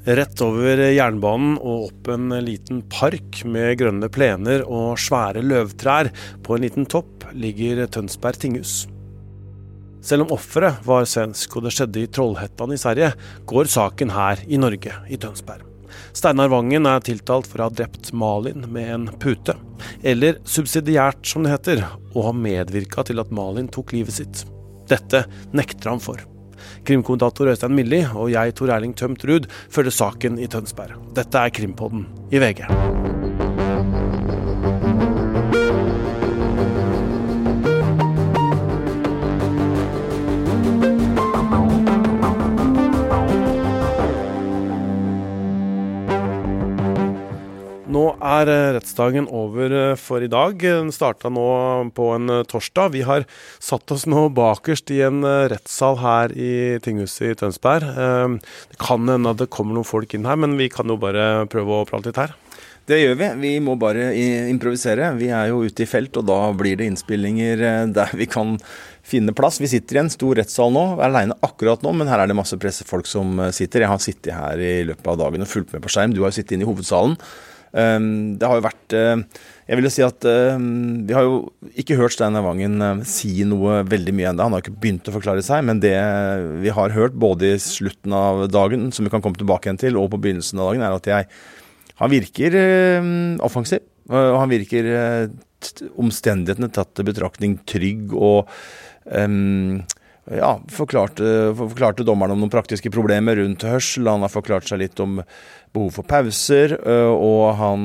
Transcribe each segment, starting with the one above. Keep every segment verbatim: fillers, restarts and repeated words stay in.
Rett over jernbanen og opp en liten park med grønne plener og svære løvtrær på en liten topp ligger Tønsberg tinghus. Selv om offeret var svensk og det skjedde i Trollhättan i Sverige, går saken her i Norge, i Tønsberg. Steinar Vangen er tiltalt for å ha drept Malin med en pute, eller subsidiært som det heter, og ha medvirket til at Malin tok livet sitt. Dette nekter han for. Krimkommentator Øystein Milli og jeg, Tor Erling Tømt Ruud, følger saken i Tønsberg. Dette er Krimpodden i V G. Nå er rettsdagen over for i dag. Den startet nå på en torsdag. Vi har satt oss nå bakerst i en rettssal her i tinghuset i Tønsberg. Det kan hende at det kommer noen folk inn her, men vi kan jo bare prøve å prate litt her. Det gjør vi. Vi må bare improvisere. Vi er jo ute i felt, og da blir det innspillinger der vi kan finne plass. Vi sitter i en stor rettssal nå, er alene akkurat nå, men her er det masse pressefolk som sitter. Jeg har sittet her i løpet av dagen og fulgt med på skjerm. Du har jo sittet inne i hovedsalen. Um, det har jo vært uh, jeg vil jo si at uh, vi har jo ikke hørt Steinar Vangen uh, si noe veldig mye enda. Han har ikke begynt å forklare seg, men det vi har hørt både i slutten av dagen, som vi kan komme tilbake igjen til, og på begynnelsen av dagen, er at jeg, han virker uh, offensiv, og uh, han virker uh, omstendighetene tatt til betraktning trygg, og um, ja, forklarte, forklarte dommeren om noen praktiske problemer rundt hørsel. Han har forklart seg litt om behov for pauser, og han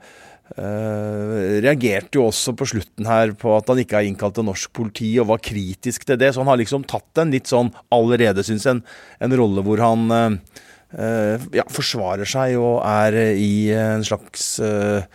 uh, reagerte jo også på slutten her på at han ikke har innkalt til norsk politi og var kritisk til det, så han har liksom tatt en litt sånn allerede, synes jeg, en, en rolle hvor han uh, ja, forsvarer seg og er i en slags uh,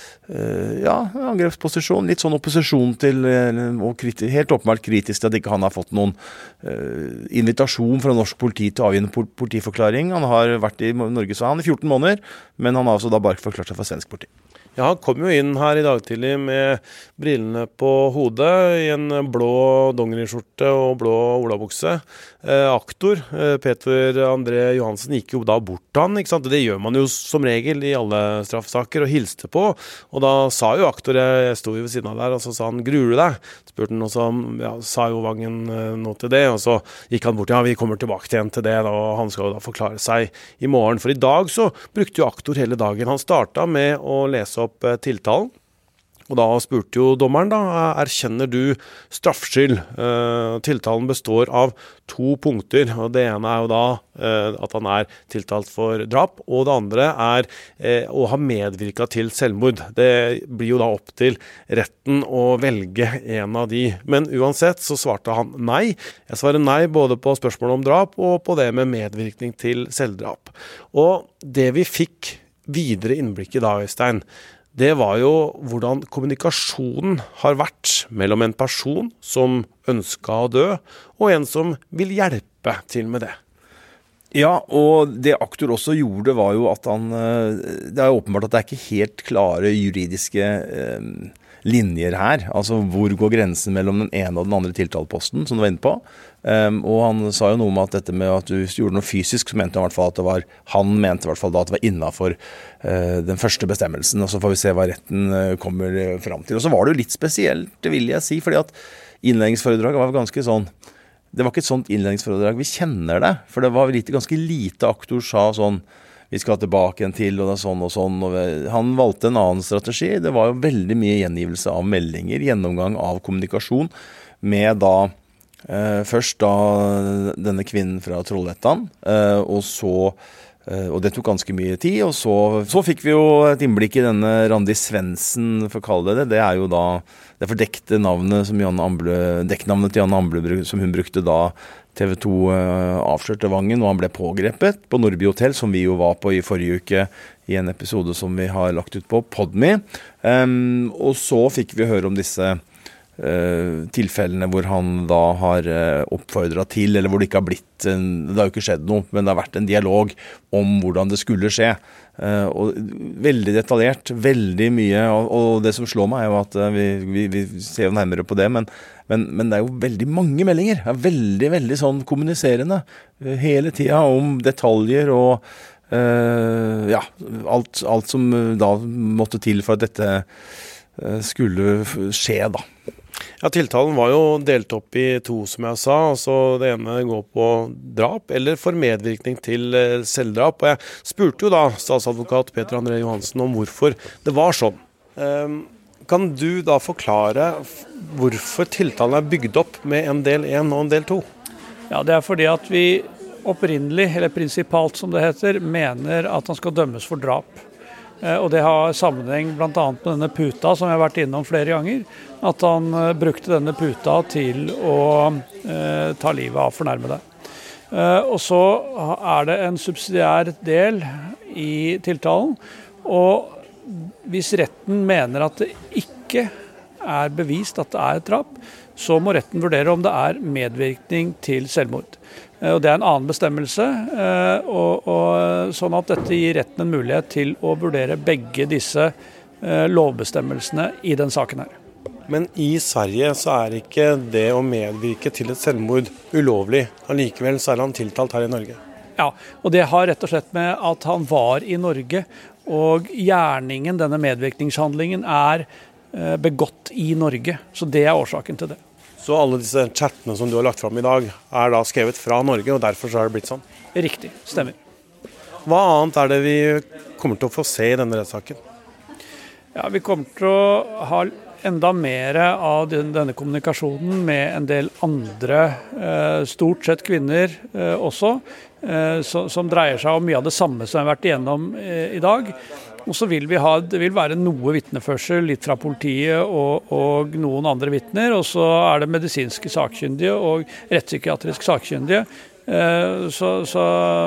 uh, ja, angrepsposisjon, litt sånn opposisjon til, uh, og kriti- helt åpenbart kritisk til at ikke han har fått noen uh, invitasjon fra norsk politi til å avgi en pol- politiforklaring. Han har vært i Norge, så han i fjorten måneder, men han har altså da bare forklart seg for svensk politi. Ja, han kom jo inn her i dag tidlig med brillene på hodet, i en blå dongeriskjorte og blå olabukse. Eh, aktor, eh, Peter André Johansen, gikk jo da bort til han, ikke sant? Det gjør man jo som regel i alle straffsaker, og hilste på. Og da sa jo aktor, jeg stod jo ved siden av der, og så sa han, gruer du deg? Spurte han, og så ja, sa jo Vangen eh, noe til det, og så gikk han bort, ja, vi kommer tilbake til, til det, da, og han skal jo da forklare seg i morgen. For i dag så brukte jo aktor hele dagen. Han startet med å lese opp tiltalen, og da spurte jo dommeren da, erkjenner du straffskyld? Uh, tiltalen består av to punkter, og det ene er jo da uh, at han er tiltalt for drap, og det andre er uh, å ha medvirket til selvmord. Det blir jo da opp til retten å velge en av de, men uansett så svarte han nei. Jeg svarer nei både på spørsmålet om drap og på det med medvirkning til selvdrap. Og det vi fikk videre innblikk i da, Øystein, det var jo hvordan kommunikasjonen har vært mellom en person som ønsket å dø, og en som vil hjelpe til med det. Ja, og det aktor også gjorde var jo at han, det er åpenbart at det er ikke helt klare juridiske eh, linjer her, altså hvor går grensen mellom den ene og den andre tiltaleposten, som du var inne på. Um, og han sa jo noe om at dette med at du gjorde noe fysisk, så mente han i hvert fall at det var, han mente i hvert fall da at det var innenfor uh, den første bestemmelsen, og så får vi se hva retten uh, kommer frem til. Og så var det jo litt spesielt, det vil jeg si, fordi at innledningsforedraget var ganske sånn, det var ikke et sånt innledningsforedrag, vi kjenner det, for det var litt, ganske lite aktor sa sånn, vi skal tilbake en til, og det er sånn og sånn, og han valgte en annen strategi. Det var jo veldig mye gjengivelse av meldinger, gjennomgang av kommunikasjon, med da Eh, først da denne kvinnen fra Trollhättan, eh, og så, eh, og det tok ganske mye tid, og så, så fikk vi jo et innblikk i denne Randi Svendsen, for å kalle det det, det er jo da det fordekte navnet som Janne Amble, dekknavnet til Janne Amble, som hun brukte da T V to eh, avslørte Vangen, og han ble pågrepet på Nordby Hotel, som vi jo var på i forrige uke, i en episode som vi har lagt ut på Podme, um, og så fikk vi høre om disse Uh, tilfellene hvor han da har uh, oppfordret til, eller hvor det ikke har blitt en, det har jo ikke skjedd noe, men det har vært en dialog om hvordan det skulle skje. Uh, og veldig detaljert, veldig mye, og, og det som slår meg er jo at uh, vi, vi, vi ser jo nærmere på det, men, men, men det er jo veldig mange meldinger, det er veldig, veldig sånn kommuniserende uh, hele tiden om detaljer og Uh, ja, alt, alt som da måtte til for at dette uh, skulle skje da. Ja, tiltalen var jo delt opp i to, som jeg sa. Altså, det ene går på drap eller for medvirkning til selvdrap. Og jeg spurte jo da statsadvokat Peter André Johansen om hvorfor det var sånn. Um, kan du da forklare hvorfor tiltalen er bygd opp med en del én og en del to? Ja, det er fordi at vi opprinnelig, eller prinsipalt som det heter, mener at han skal dømmes for drap. Og det har sammenheng blant annet med denne puta som jeg har vært innom flere ganger. At han uh, brukte denne puta til å uh, ta livet av fornærmede. Uh, og så er det en subsidiær del i tiltalen. Og hvis retten mener at det ikke er bevist at det er et drap, så må retten vurdere om det er medvirkning til selvmord. Og det er en annen bestemmelse, og, og, sånn at dette gir retten en mulighet til å vurdere begge disse lovbestemmelsene i den saken her. Men i Sverige så er ikke det å medvirke til et selvmord ulovlig. Allikevel så er han tiltalt her i Norge. Ja, og det har rett og slett med at han var i Norge, og gjerningen, denne medvirkningshandlingen, er begått i Norge. Så det er årsaken til det. Så alle disse chattene som du har lagt fram i dag, er da skrevet fra Norge, og derfor så er det blitt sånn? Riktig, stemmer. Hva annet er det vi kommer til å få se i denne rettssaken? Ja, vi kommer til å ha enda mer av denne kommunikasjonen med en del andre, stort sett kvinner også, som dreier seg om mye av det samme som jeg har vært igjennom i dag. Og så vil vi ha, det vil være noe vitneførsel, litt fra politiet og, og noen andre vitner, og så er det medisinske sakkyndige og rettspsykiatrisk sakkyndige. Så, så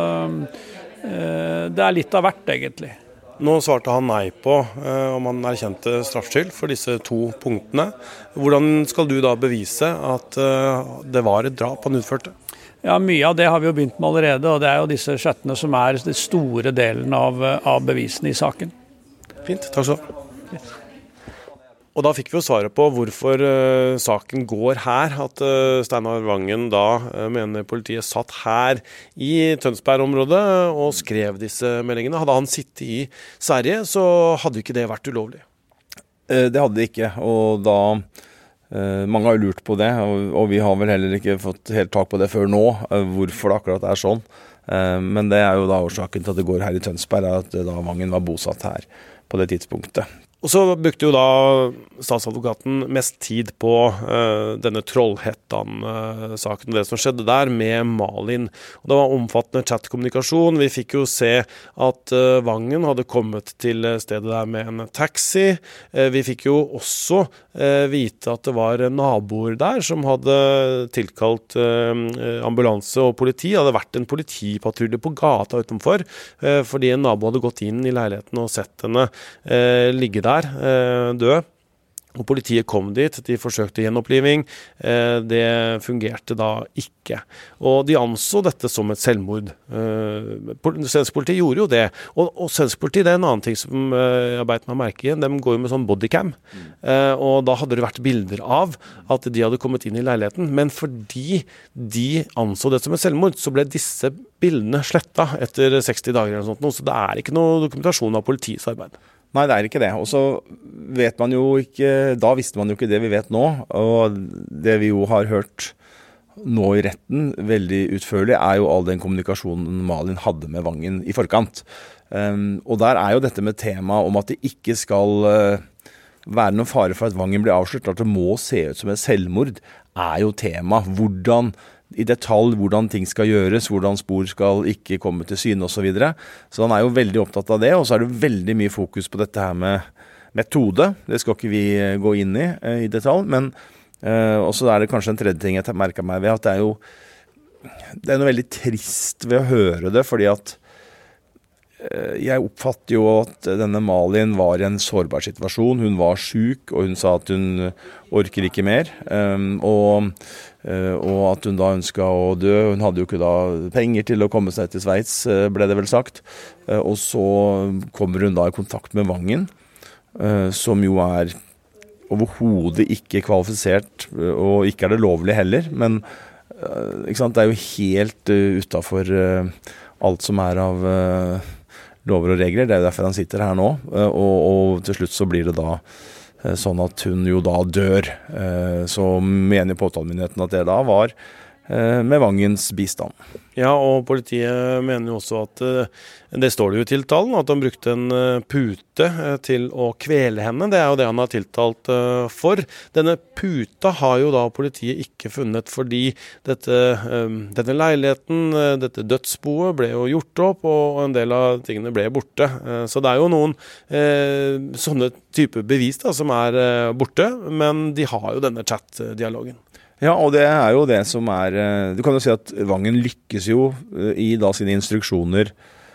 det er litt av hvert, egentlig. Nå svarte han nei på om han erkjente straffskyld for disse to punktene. Hvordan skal du da bevise at det var et drap han utførte? Ja, mye av det har vi jo begynt med allerede, og det er jo disse chattene som er den store delen av, av bevisene i saken. Fint, takk skal du ha. Yes. Og da fikk vi jo svaret på hvorfor uh, saken går her, at uh, Steinar Vangen da uh, mener politiet satt her i Tønsberg-området og skrev disse meldingene. Hadde han sittet i Sverige, så hadde ikke det vært ulovlig. Uh, det hadde det ikke, og da... Uh, mange har lurt på det, og, og vi har vel heller ikke fått helt tak på det før nå, uh, hvorfor det akkurat er sånn. Uh, men det er jo da årsaken til at det går her i Tønsberg, at uh, da Vangen var bosatt her på det tidspunktet. Og så brukte jo da statsadvokaten mest tid på uh, denne Trollhättan-saken, uh, det som skjedde der med Malin. Og det var omfattende chatkommunikasjon. Vi fikk jo se at uh, Vangen hadde kommet til stedet der med en taxi. Uh, vi fikk jo også uh, vite at det var naboer der som hadde tilkalt uh, ambulanse og politi. Det hadde vært en politipatrulje på gata utenfor, uh, fordi en nabo hadde gått inn i leiligheten og sett henne uh, ligge der. Der, død, og politiet kom dit, de forsøkte gjenoppliving, det fungerte da ikke. Og de anså dette som et selvmord. Svensk politi gjorde jo det, og, og svensk politi, det er en annen ting som jeg beit meg merke i, de går jo med sånn bodycam, og da hadde det vært bilder av at de hadde kommet inn i leiligheten, men fordi de anså det som et selvmord, så ble disse bildene slettet etter seksti dager eller sånt, så det er ikke noe dokumentasjon av politiets arbeid. Nei, det er ikke det. Og så vet man jo ikke, da visste man jo ikke det vi vet nå, og det vi jo har hørt nå i retten veldig utførlig er jo all den kommunikasjonen Malin hadde med Vangen i forkant. Um, og der er jo dette med tema om at det ikke skal uh, være noen fare for at Vangen blir avslørt, at det må se ut som et selvmord, er jo tema. Hvordan i detalj hvordan ting skal gjøres, hvordan spor skal ikke komme til syne og så videre. Så han er jo veldig opptatt av det, og så er det veldig mye fokus på dette her med metode. Det skal ikke vi gå inn i i detalj, men uh, også er det kanskje en tredje ting jeg merker meg ved, at det er jo det er noe veldig trist ved å høre det, fordi at uh, jeg oppfatter jo at denne Malin var i en sårbar situasjon. Hun var syk, og hun sa at hun orker ikke mer, um, og Uh, og at hun da ønsket å dø. Hun hadde jo ikke da penger til å komme seg til Sveits, uh, ble det vel sagt. Uh, og så kommer hun da i kontakt med Vangen, uh, som jo er overhodet ikke kvalifisert, uh, og ikke er det lovlig heller, men uh, ikke sant? Det er jo helt uh, utenfor uh, alt som er av uh, lover og regler. Det er jo derfor han sitter her nå, uh, og, og til slutt så blir det da uh, sånn at hun jo da dør. Uh, så mener påtalemyndigheten at det da var uh, med Vangens bistand. Ja, og politiet mener jo også at uh, det står det jo i tiltalen, at han brukte en uh, pute uh, til å kvele henne. Det er jo det han har tiltalt uh, for. Denne puta har jo da politiet ikke funnet fordi dette, uh, denne leiligheten, uh, dette dødsboet ble jo gjort opp, og en del av tingene ble borte. Uh, så det er jo noen uh, sånne type bevis da, som er uh, borte, men de har jo denne chat-dialogen. Ja, og det er jo det som er, du kan jo si at Vangen lykkes jo i da sine instruksjoner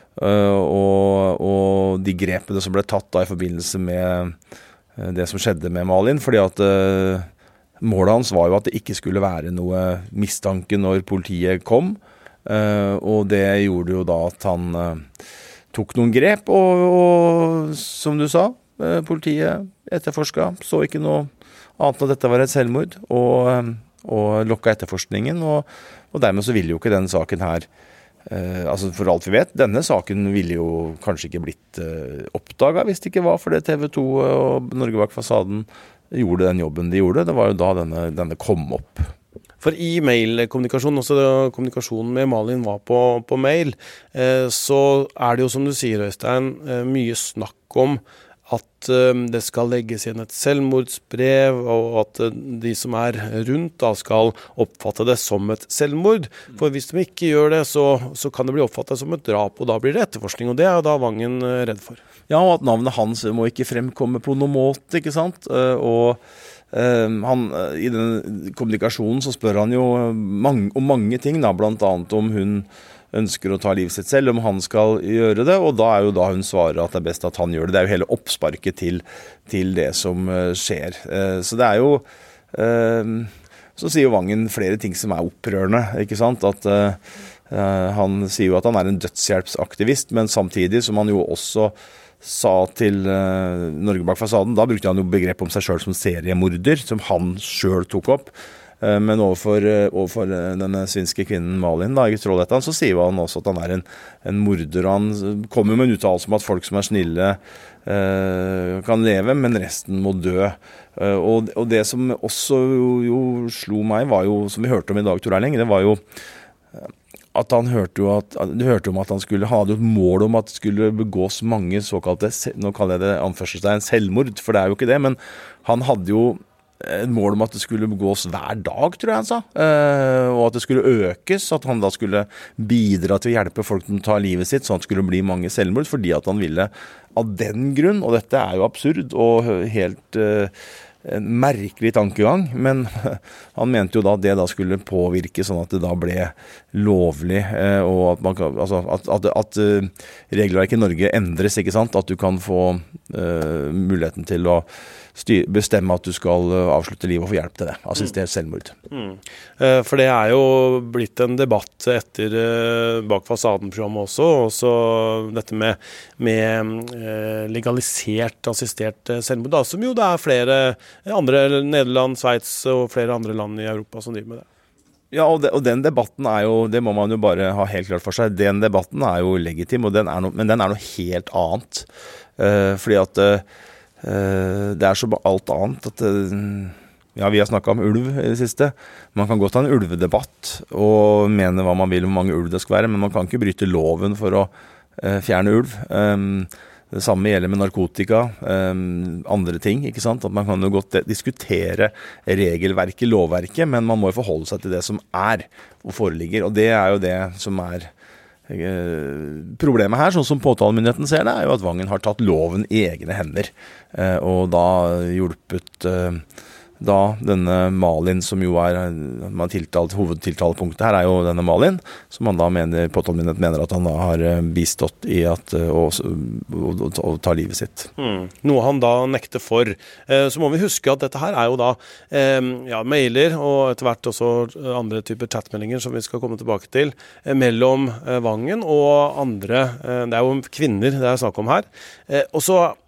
og, og de grepene som ble tatt da i forbindelse med det som skjedde med Malin, fordi at målet hans var jo at det ikke skulle være noe mistanke når politiet kom, og det gjorde jo da at han tok noen grep, og, og som du sa, politiet etterforsket, så ikke noe annet enn at dette var et selvmord, og og lokka etterforskningen, og, og dermed så ville jo ikke denne saken her, eh, altså for alt vi vet, denne saken ville jo kanskje ikke blitt eh, oppdaget hvis det ikke var for det T V to og Norge bak fasaden gjorde den jobben de gjorde. Det var jo da denne, denne kom opp. For i mail-kommunikasjon, også da kommunikasjonen med Malin var på, på mail, eh, så er det jo som du sier, Øystein, eh, mye snakk om at det skal legges inn et selvmordsbrev, og at de som er rundt da skal oppfatte det som et selvmord. For hvis de ikke gjør det, så, så kan det bli oppfattet som et drap, og da blir det etterforskning, og det er jo da Vangen redd for. Ja, og at navnet hans må ikke fremkomme på noen måte, ikke sant? Og uh, han, i den kommunikasjonen så spør han jo mange, om mange ting, da, blant annet om hun ønsker å ta livet sitt selv, om han skal gjøre det, og da er jo da hun svarer at det er best at han gjør det. Det er jo hele oppsparket til, til det som uh, skjer. Uh, så det er jo, uh, så sier jo Vangen flere ting som er opprørende, ikke sant? At uh, uh, han sier jo at han er en dødshjelpsaktivist, men samtidig som han jo også sa til uh, Norge bak fasaden, da brukte han jo begrep om seg selv som seriemorder, som han selv tok opp. Men overfor, overfor denne svenske kvinnen Malin, da, i Trollhättan, så sier han også at han er en, en morder. Han kommer med en uttalelse om at folk som er snille eh, kan leve, men resten må dø. Eh, og, og det som også jo, jo slo meg, var jo, som vi hørte om i dag, Tor Erling, det var jo at han hørte jo at, du hørte om at han skulle ha et mål om at det skulle begås mange såkalte, nå kaller jeg det anførselstegn, selvmord, for det er jo ikke det, men han hadde jo et mål om at det skulle begås hver dag, tror jeg han sa, uh, og at det skulle økes, at han da skulle bidra til å hjelpe folk til å ta livet sitt, sånn at det skulle bli mange selvmord, fordi at han ville av den grunn, og dette er jo absurd og helt uh, en merkelig tankegang, men han mente jo da at det da skulle påvirke sånn at det da ble lovlig, uh, og at, man kan, altså, at, at, at uh, regelverket i Norge endres, ikke sant? At du kan få uh, muligheten til å styr, bestemme at du skal avslutte livet og få hjelp til det. Assistert selvmord. Mm. For det er jo blitt en debatt etter Bak fasaden-programmet også, også dette med, med legalisert assistert selvmord, da, som jo det er flere andre, Nederland, Sveits og flere andre land i Europa som driver med det. Ja, og, de, og den debatten er jo, det må man jo bare ha helt klart for seg, den debatten er jo legitim, og den er no, men den er noe helt annet. Uh, fordi at uh, det er så alt annet at ja, vi har snakket om ulv i det siste. Man kan godt ha en ulvedebatt og mene hva man vil om hvor mange ulv det skal være, men man kan ikke bryte loven for å uh, fjerne ulv. Um, det samme gjelder med narkotika, um, andre ting, ikke sant? At man kan jo godt diskutere regelverket, lovverket, men man må jo forholde seg til det som er og foreligger, og det er jo det som er problemet her, sånn som påtalemyndigheten ser det, er jo at Vangen har tatt loven i egne hender, og da hjulpet da denne Malin, som jo er man tiltalt, hovedtiltalepunktet her er jo denne Malin, som han da mener, påtalemyndigheten mener at han da har bistått i at å, å, å ta livet sitt. Mm. Noe han da nekter for. Eh, så må vi huske at dette her er jo da eh, ja, mailer og etter hvert også andre typer chatmeldinger som vi skal komme tilbake til, eh, mellom eh, Vangen og andre. Eh, det er jo kvinner det er snakk om her. Eh, og så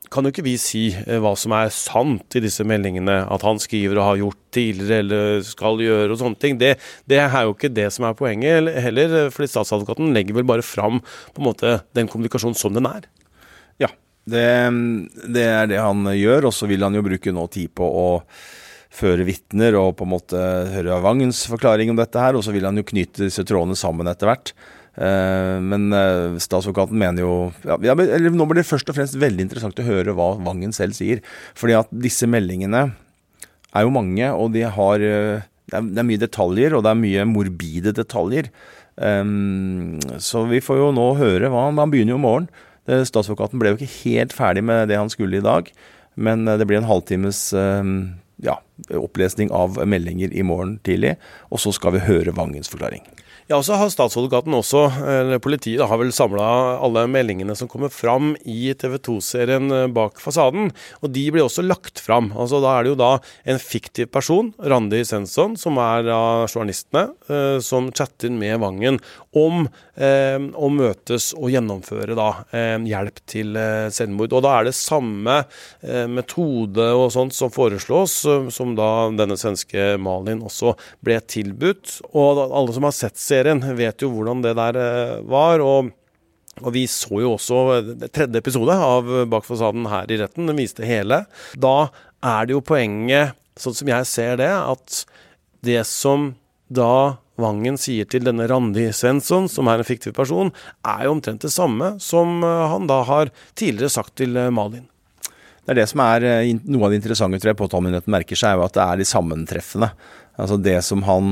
kan jo ikke vi si hva som er sant i disse meldingene, at han skriver og har gjort tidligere eller skal gjøre og sånne ting. Det, det er jo ikke det som er poenget heller, fordi statsadvokaten legger vel bare fram på en måte den kommunikasjonen som den er. Ja, det, det er det han gjør, og så vil han jo bruke nå tid på å føre vittner og på en måte høre Vangens forklaring om dette her, og så vil han jo knytte disse trådene sammen etter hvert. Men statsadvokaten mener jo ja, eller nå blir det først og fremst veldig interessant å høre hva Vangen selv sier, fordi at disse meldingene er jo mange, og de har det er, det er mye detaljer, og det er mye morbide detaljer, um, så vi får jo nå høre hva han, han begynner jo i morgen. Statsadvokaten ble jo ikke helt ferdig med det han skulle i dag, men det blir en halvtimes um, ja, opplesning av meldinger i morgen tidlig, og så skal vi høre Vangens forklaring. Ja, og så har statsadvokaten også, eller politiet har vel samlet alle meldingene som kommer fram i T V to-serien Bak fasaden, og de blir også lagt fram. Altså da er det jo da en fiktiv person, Randi Svensson, som er av journalistene, eh, som chatter med Vangen om eh, å møtes og gjennomføre da eh, hjelp til eh, selvmord. Og da er det samme eh, metode og sånt som foreslås, eh, som da denne svenske Malin også ble tilbudt, og da, alle som har sett serien vet jo hvordan det der var, og, og vi så jo også tredje episode av Bak fasaden her i retten, den viste hele. Da er det jo poenget, sånn som jeg ser det, at det som da Vangen sier til denne Randi Svensson, som er en fiktiv person, er jo omtrent det samme som han da har tidligere sagt til Malin. Det er det som er noe av det interessante, tror jeg, påtalemyndigheten merker seg, er jo at det er de sammentreffende. Altså det som han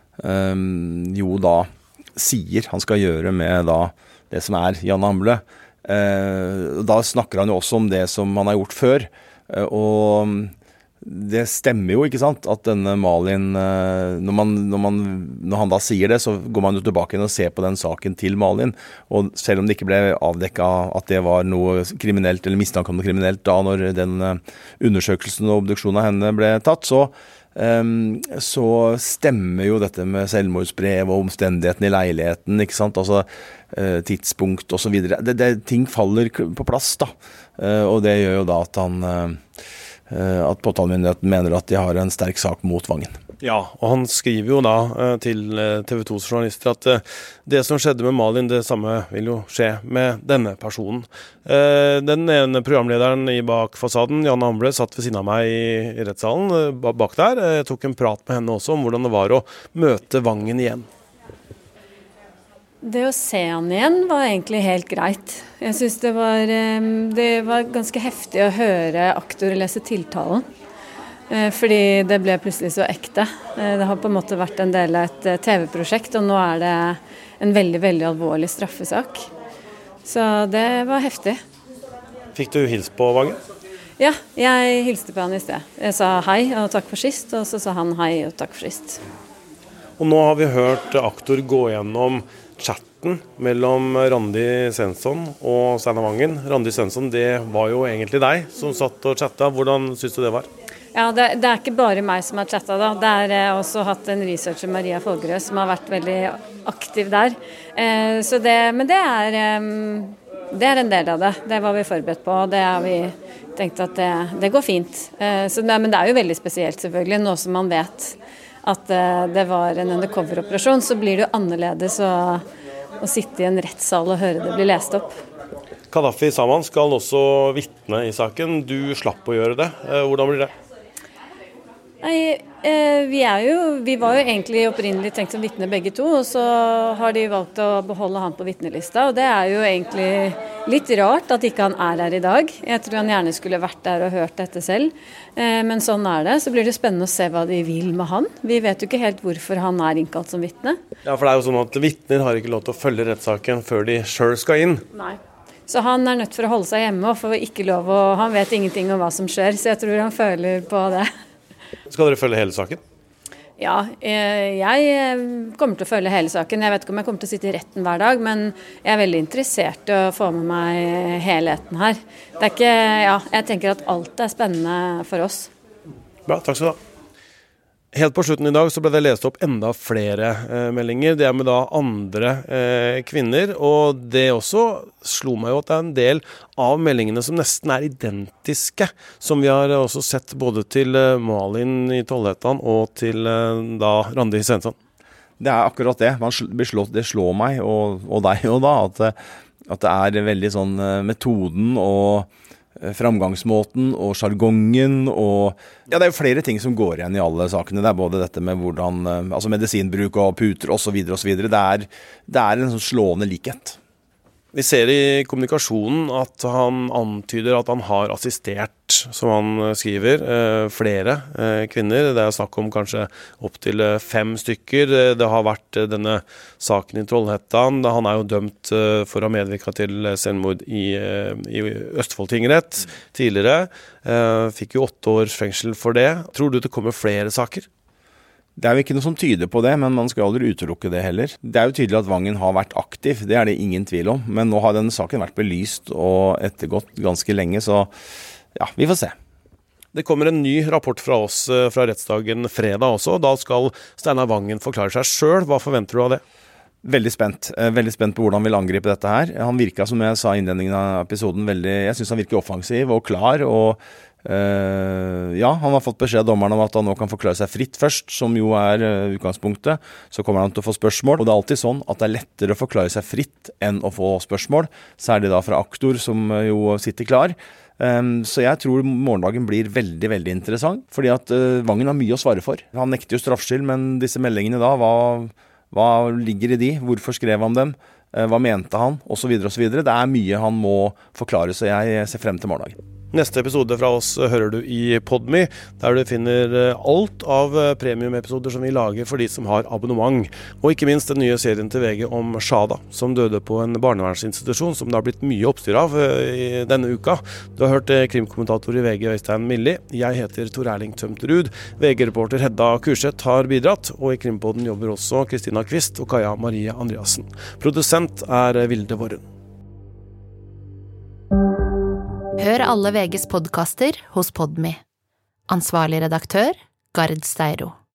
Um, jo da sier han skal gjøre med da det som er Jan Amble. Uh, da snakker han jo også om det som han har gjort før, uh, og det stemmer jo, ikke sant, at denne Malin, uh, når, man, når, man, når han da sier det, så går man jo tilbake inn og ser på den saken til Malin, og selv om det ikke ble avdekket at det var noe kriminelt, eller mistanke om noe kriminelt da når den uh, undersøkelsen og obduksjonen av henne ble tatt, så Um, så stemmer jo dette med selvmordsbrev og omstendigheten i leiligheten, ikke sant, altså uh, tidspunkt og så videre. Det, det, ting faller på plass da, uh, og det gjør jo da at han, uh, uh, at påtalemyndigheten mener at de har en sterk sak mot Vangen. Ja, og han skriver jo da uh, til uh, T V tos journalister at uh, det som skjedde med Malin, det samme vil jo skje med denne personen. Uh, den ene programlederen i Bak fasaden, Jan Amble, satt ved siden av meg i, i rettssalen uh, bak der. Jeg tok en prat med henne også om hvordan det var å møte Vangen igjen. Det å se han igjen var egentlig helt greit. Jeg synes det var, um, det var ganske heftig å høre aktor lese tiltalen. Fordi det ble plutselig så ekte. Det har på en måte vært en del av et T V-prosjekt, og nå er det en veldig, veldig alvorlig straffesak. Så det var heftig. Fikk du hils på Vangen? Ja, jeg hilste på han i sted. Jeg sa hei og takk for sist, og så sa han hei og takk for sist. Og nå har vi hørt aktor gå gjennom chatten mellom Randi Svensson og Steinar Vangen. Randi Svensson, det var jo egentlig deg som satt og chatta. Hvordan synes du det var? Ja, det, det er ikke bare meg som har chattet da. Det er eh, også hatt en researcher, Maria Folgerød, som har vært veldig aktiv der. Eh, så det, men det er, eh, det er en del av det. Det var vi forberedt på, og det har vi tenkt at det, det går fint. Eh, så, men det er jo veldig spesielt selvfølgelig, nå som man vet at eh, det var en undercover-operasjon, så blir det jo annerledes å, å sitte i en rettssal og høre det bli lest opp. Kadafi Saman skal også vitne i saken. Du slapp å gjøre det. Eh, hvordan blir det? Nei, eh, vi, er jo, vi var jo egentlig opprinnelig tenkt som vitne begge to, og så har de valgt å beholde han på vitnelista, og det er jo egentlig litt rart at ikke han er her i dag. Jeg tror han gjerne skulle vært der og hørt dette selv, eh, men sånn er det. Så blir det spennende å se hva de vil med han. Vi vet jo ikke helt hvorfor han er innkalt som vitne. Ja, for det er jo sånn at vitner har ikke lov til å følge rettssaken før de selv skal inn. Nei. Så han er nødt for å holde seg hjemme, og får ikke lov å, han vet ingenting om hva som skjer, så jeg tror han føler på det. Skal dere følge hele saken? Ja, jeg kommer til å følge hele saken. Jeg vet ikke om jeg kommer til å sitte i retten hver dag, men jeg er veldig interessert i å få med meg helheten her. Det er ikke, ja, jeg tenker at alt er spennende for oss. Bra, takk skal du ha. Helt på slutten i dag så ble det lest opp enda flere eh, meldinger. Det er med da andre eh, kvinner, og det også slo meg jo at det er en del av meldingene som nesten er identiske, som vi har også sett både til eh, Malin i Tollhettan og til eh, da Randi Svensson. Det er akkurat det. Man sl- blir slått, det slår meg, og, og deg jo da, at, at det er veldig sånn eh, metoden og framgangsmåten og jargongen og ja, det er jo flere ting som går igjen i alle sakene. Det er både dette med hvordan, altså medisinbruk og puter og så videre og så videre. Det er, det er en sånn slående likhet. Vi ser i kommunikasjonen at han antyder at han har assistert, som han skriver, flere kvinner. Det er snakk om kanskje opp til fem stykker. Det har vært denne saken i Trollhättan. Han er jo dømt for å ha medvirket til selvmord i, i Østfold tingrett tidligere. Fikk jo åtte års fengsel for det. Tror du det kommer flere saker? Det er jo ikke noe som tyder på det, men man skal aldri utelukke det heller. Det er jo tydelig at Vangen har vært aktiv, det er det ingen tvil om. Men nå har denne saken vært belyst og ettergått ganske lenge, så ja, vi får se. Det kommer en ny rapport fra oss fra rettsdagen fredag også. Da skal Steinar Vangen forklare seg selv. Hva forventer du av det? Veldig spent. Veldig spent på hvordan han vil angripe dette her. Han virket, som jeg sa i innledningen av episoden, veldig, jeg synes han virker offensiv og klar, og Uh, ja, han har fått beskjed av dommeren om at han nå kan forklare seg fritt først, som jo er uh, utgangspunktet. Så kommer han til å få spørsmål, og det er alltid sånn at det er lettere å forklare seg fritt enn å få spørsmål, særlig da fra aktor som uh, jo sitter klar. Um, så jeg tror morgendagen blir veldig, veldig interessant, fordi at uh, Vangen har mye å svare for. Han nekter jo straffskyld, men disse meldingene da, hva, hva ligger i de? Hvorfor skrev han dem? Uh, hva mente han? Og så videre og så videre. Det er mye han må forklare, så jeg ser frem til morgendagen. Neste episode fra oss hører du i Podme, der du finner alt av premiumepisoder som vi lager for de som har abonnement. Og ikke minst den nye serien til V G om Shada, som døde på en barnevernsinstitusjon, som det har blitt mye oppstyr av i denne uka. Du har hørt krimkommentator i V G Øystein Milli. Jeg heter Tor Erling Tømterud. V G-reporter Hedda Kurseth har bidratt, og i Krimpodden jobber også Kristina Kvist og Kaja Marie Andreassen. Produsent er Vilde Vorren. Hør alle V G's podcaster hos Podme. Ansvarlig redaktør, Gard Steiro.